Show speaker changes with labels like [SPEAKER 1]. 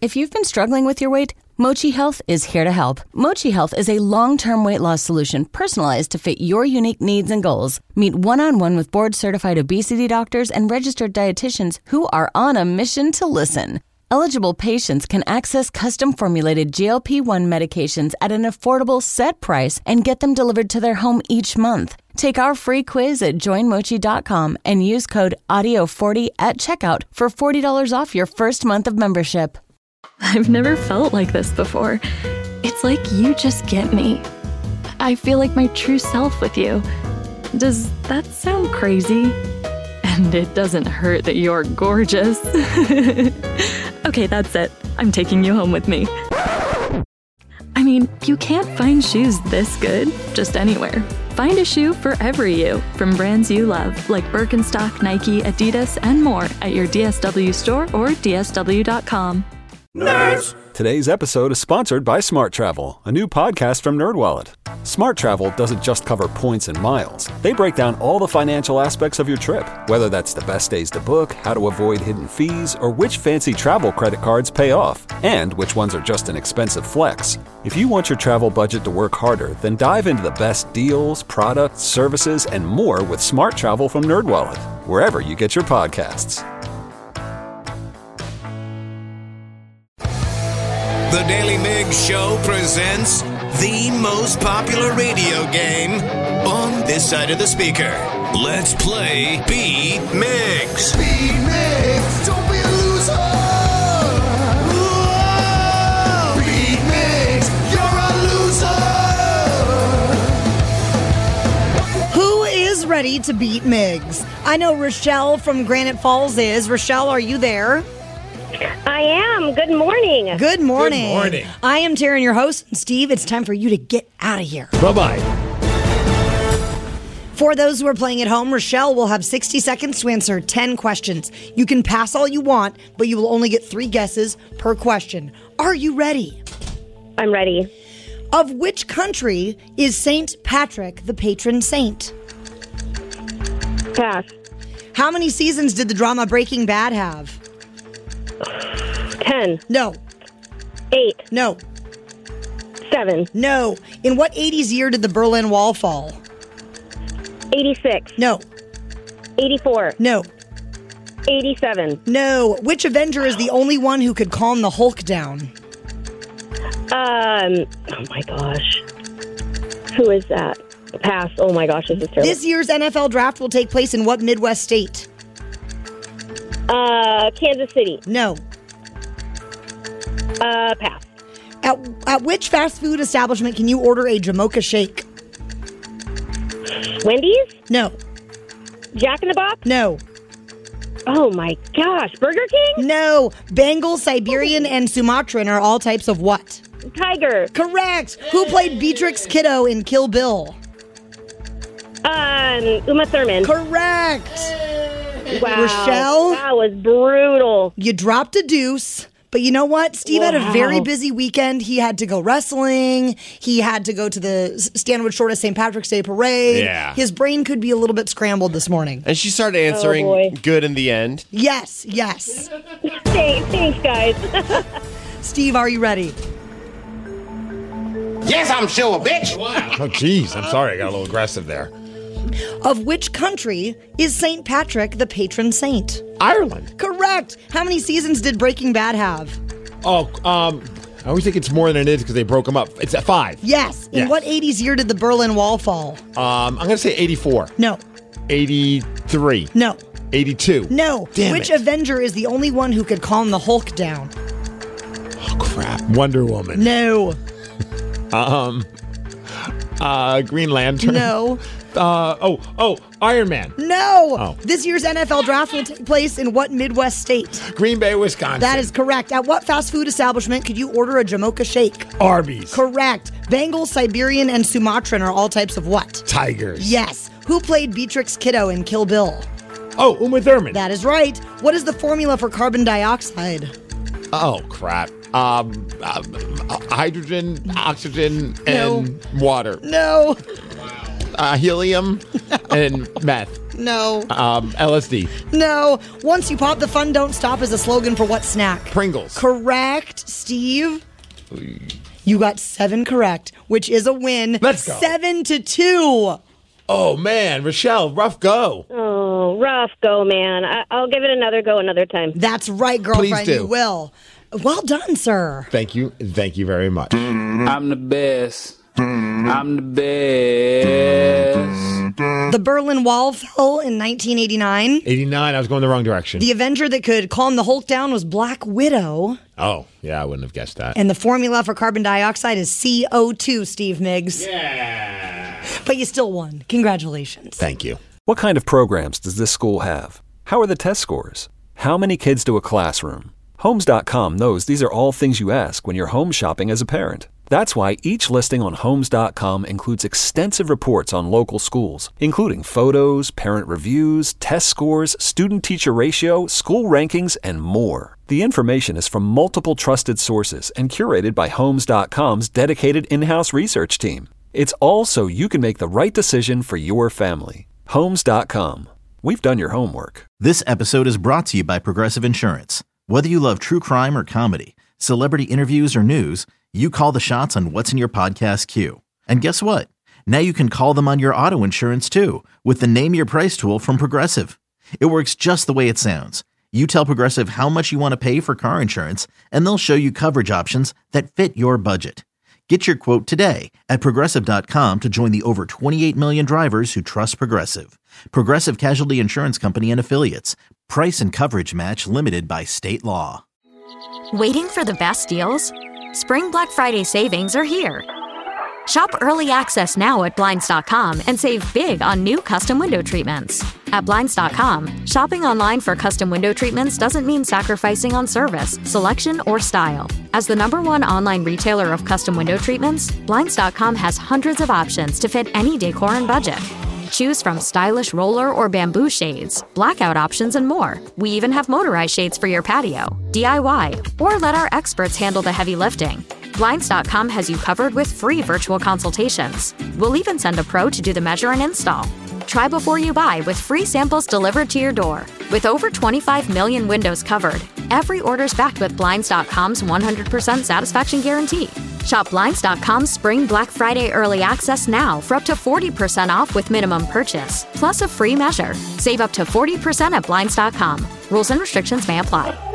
[SPEAKER 1] If you've been struggling with your weight, Mochi Health is here to help. Mochi Health is a long-term weight loss solution personalized to fit your unique needs and goals. Meet one-on-one with board-certified obesity doctors and registered dietitians who are on a mission to listen. Eligible patients can access custom-formulated GLP-1 medications at an affordable set price and get them delivered to their home each month. Take our free quiz at joinmochi.com and use code AUDIO40 at checkout for $40 off your first month of membership.
[SPEAKER 2] I've never felt like this before. It's like you just get me. I feel like my true self with you. Does that sound crazy? And it doesn't hurt that you're gorgeous. Okay, that's it. I'm taking you home with me. I mean, you can't find shoes this good just anywhere. Find a shoe for every you from brands you love, like Birkenstock, Nike, Adidas, and more at your DSW store or dsw.com.
[SPEAKER 3] Nerds!
[SPEAKER 4] Today's episode is sponsored by Smart Travel, a new podcast from NerdWallet. Smart Travel doesn't just cover points and miles. They break down all the financial aspects of your trip, whether that's the best days to book, how to avoid hidden fees, or which fancy travel credit cards pay off, and which ones are just an expensive flex. If you want your travel budget to work harder, then dive into the best deals, products, services, and more with Smart Travel from NerdWallet, wherever you get your podcasts.
[SPEAKER 3] The Daily Mig Show presents the most popular radio game on this side of the speaker. Let's play Beat Migs.
[SPEAKER 5] Beat Migs, don't be a loser. Whoa. Beat Migs, you're a loser.
[SPEAKER 6] Who is ready to beat Migs? I know Rochelle from Granite Falls is. Rochelle, are you there?
[SPEAKER 7] I am. Good morning.
[SPEAKER 6] Good morning.
[SPEAKER 8] Good morning.
[SPEAKER 6] I am Taryn, your host. And Steve, it's time for you to get out of here.
[SPEAKER 8] Bye-bye.
[SPEAKER 6] For those who are playing at home, Rochelle will have 60 seconds to answer 10 questions. You can pass all you want, but you will only get 3 guesses per question. Are you ready?
[SPEAKER 7] I'm ready.
[SPEAKER 6] Of which country is St. Patrick the patron saint?
[SPEAKER 7] Pass.
[SPEAKER 6] How many seasons did the drama Breaking Bad have?
[SPEAKER 7] 10.
[SPEAKER 6] No.
[SPEAKER 7] 8.
[SPEAKER 6] No.
[SPEAKER 7] 7.
[SPEAKER 6] No. In what 80s year did the Berlin Wall fall?
[SPEAKER 7] 86.
[SPEAKER 6] No.
[SPEAKER 7] 84.
[SPEAKER 6] No.
[SPEAKER 7] 87.
[SPEAKER 6] No. Which Avenger is the only one who could calm the Hulk down?
[SPEAKER 7] Oh my gosh. Who is that? Pass. Oh my gosh, this is terrible.
[SPEAKER 6] This year's NFL draft will take place in what Midwest state?
[SPEAKER 7] Kansas City.
[SPEAKER 6] No.
[SPEAKER 7] Pass.
[SPEAKER 6] At which fast food establishment can you order a Jamocha shake?
[SPEAKER 7] Wendy's?
[SPEAKER 6] No.
[SPEAKER 7] Jack in the Box?
[SPEAKER 6] No.
[SPEAKER 7] Oh my gosh. Burger King?
[SPEAKER 6] No. Bengal, Siberian, and Sumatran are all types of what?
[SPEAKER 7] Tiger.
[SPEAKER 6] Correct. Who played Beatrix Kiddo in Kill Bill?
[SPEAKER 7] Uma Thurman.
[SPEAKER 6] Correct.
[SPEAKER 7] Wow.
[SPEAKER 6] Rochelle?
[SPEAKER 7] That was brutal.
[SPEAKER 6] You dropped a deuce. But you know what? Steve had a very busy weekend. He had to go wrestling. He had to go to the Stanwood Shortest St. Patrick's Day Parade.
[SPEAKER 8] Yeah.
[SPEAKER 6] His brain could be a little bit scrambled this morning.
[SPEAKER 9] And she started answering good in the end.
[SPEAKER 6] Yes, yes.
[SPEAKER 7] Thanks, guys.
[SPEAKER 6] Steve, are you ready?
[SPEAKER 5] Yes, I'm sure, bitch.
[SPEAKER 8] Oh, geez. I'm sorry. I got a little aggressive there.
[SPEAKER 6] Of which country is St. Patrick the patron saint?
[SPEAKER 8] Ireland.
[SPEAKER 6] Correct. How many seasons did Breaking Bad have?
[SPEAKER 8] Oh, I always think it's more than it is because they broke them up. It's at 5.
[SPEAKER 6] Yes. In
[SPEAKER 8] Yes.
[SPEAKER 6] what 80s year did the Berlin Wall fall?
[SPEAKER 8] I'm going to say 84.
[SPEAKER 6] No.
[SPEAKER 8] 83.
[SPEAKER 6] No.
[SPEAKER 8] 82.
[SPEAKER 6] No.
[SPEAKER 8] Damn
[SPEAKER 6] Which
[SPEAKER 8] it.
[SPEAKER 6] Avenger is the only one who could calm the Hulk down?
[SPEAKER 8] Oh, crap. Wonder Woman.
[SPEAKER 6] No.
[SPEAKER 8] Green Lantern.
[SPEAKER 6] No.
[SPEAKER 8] Iron Man.
[SPEAKER 6] No.
[SPEAKER 8] Oh.
[SPEAKER 6] This year's NFL draft will take place in what Midwest state?
[SPEAKER 8] Green Bay, Wisconsin.
[SPEAKER 6] That is correct. At what fast food establishment could you order a Jamocha shake?
[SPEAKER 8] Arby's.
[SPEAKER 6] Correct. Bengal, Siberian, and Sumatran are all types of what?
[SPEAKER 8] Tigers.
[SPEAKER 6] Yes. Who played Beatrix Kiddo in Kill Bill?
[SPEAKER 8] Oh, Uma Thurman.
[SPEAKER 6] That is right. What is the formula for carbon dioxide?
[SPEAKER 8] Oh, crap. Hydrogen, oxygen, and water.
[SPEAKER 6] No.
[SPEAKER 8] Helium and meth.
[SPEAKER 6] No.
[SPEAKER 8] LSD.
[SPEAKER 6] No. Once you pop, the fun don't stop is a slogan for what snack?
[SPEAKER 8] Pringles.
[SPEAKER 6] Correct, Steve. You got 7 correct, which is a win.
[SPEAKER 8] Let's go.
[SPEAKER 6] 7-2.
[SPEAKER 8] Oh, man. Rochelle, rough go.
[SPEAKER 7] Oh, rough go, man. I'll give it another go another time.
[SPEAKER 6] That's right, girlfriend.
[SPEAKER 8] Please do.
[SPEAKER 6] You will. Well done, sir.
[SPEAKER 8] Thank you. Thank you very much.
[SPEAKER 10] I'm the best. I'm the best.
[SPEAKER 6] The Berlin Wall fell in 1989.
[SPEAKER 8] 89, I was going the wrong direction.
[SPEAKER 6] The Avenger that could calm the Hulk down was Black Widow.
[SPEAKER 8] Oh, yeah, I wouldn't have guessed that.
[SPEAKER 6] And the formula for carbon dioxide is CO2, Steve Miggs.
[SPEAKER 8] Yeah.
[SPEAKER 6] But you still won. Congratulations.
[SPEAKER 8] Thank you.
[SPEAKER 4] What kind of programs does this school have? How are the test scores? How many kids do a classroom? Homes.com knows these are all things you ask when you're home shopping as a parent. That's why each listing on Homes.com includes extensive reports on local schools, including photos, parent reviews, test scores, student-teacher ratio, school rankings, and more. The information is from multiple trusted sources and curated by Homes.com's dedicated in-house research team. It's all so you can make the right decision for your family. Homes.com. We've done your homework.
[SPEAKER 11] This episode is brought to you by Progressive Insurance. Whether you love true crime or comedy, celebrity interviews or news, you call the shots on what's in your podcast queue. And guess what? Now you can call them on your auto insurance too with the Name Your Price tool from Progressive. It works just the way it sounds. You tell Progressive how much you want to pay for car insurance, and they'll show you coverage options that fit your budget. Get your quote today at Progressive.com to join the over 28 million drivers who trust Progressive. Progressive Casualty Insurance Company and Affiliates. Price and coverage match limited by state law.
[SPEAKER 12] Waiting for the best deals? Spring Black Friday savings are here. Shop early access now at Blinds.com and save big on new custom window treatments. At Blinds.com, shopping online for custom window treatments doesn't mean sacrificing on service, selection, or style. As the #1 online retailer of custom window treatments, Blinds.com has hundreds of options to fit any decor and budget. Choose from stylish roller or bamboo shades, blackout options, and more. We even have motorized shades for your patio, DIY, or let our experts handle the heavy lifting. Blinds.com has you covered with free virtual consultations. We'll even send a pro to do the measure and install. Try before you buy with free samples delivered to your door. With over 25 million windows covered, every order's backed with Blinds.com's 100% satisfaction guarantee. Shop Blinds.com's Spring Black Friday early access now for up to 40% off with minimum purchase, plus a free measure. Save up to 40% at Blinds.com. Rules and restrictions may apply.